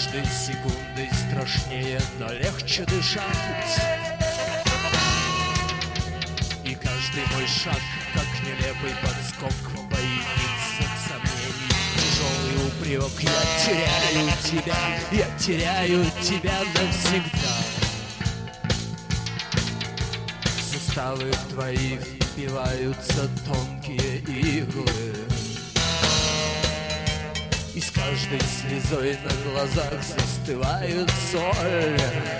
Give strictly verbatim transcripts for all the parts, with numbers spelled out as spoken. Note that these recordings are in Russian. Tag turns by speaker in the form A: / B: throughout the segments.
A: каждой секундой страшнее, но легче дышать. И каждый мой шаг, как нелепый подскок, боится сомнений, тяжелый упрек. Я теряю тебя, я теряю тебя навсегда. В суставы твои впиваются тонкие иглы, и с каждой слезой на глазах застывает соль.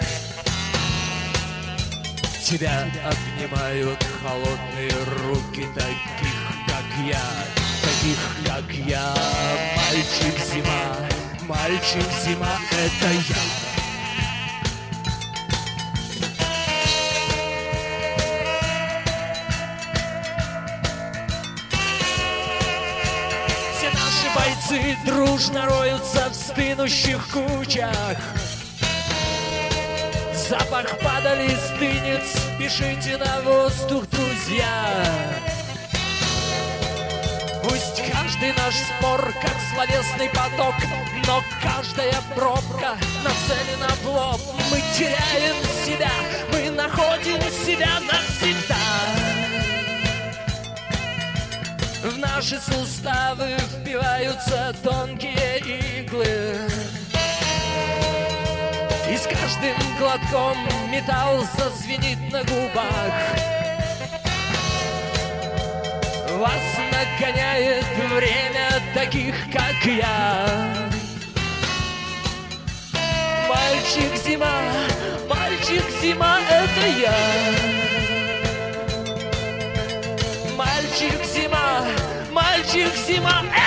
A: Тебя обнимают холодные руки таких, как я, таких, как я. Мальчик-зима, мальчик-зима — это я. Все наши бойцы дружно роются в стынущих кучах. Запах падали стынет, спешите на воздух, друзья. Пусть каждый наш спор, как словесный поток, но каждая пробка нацелена в лоб. Мы теряем себя, мы находим себя навсегда. В наши суставы впиваются тонкие иглы, и с каждым глотком металл зазвенит на губах. Вас нагоняет время таких, как я. Мальчик-зима, мальчик-зима — это я. Мальчик-зима, мальчик-зима —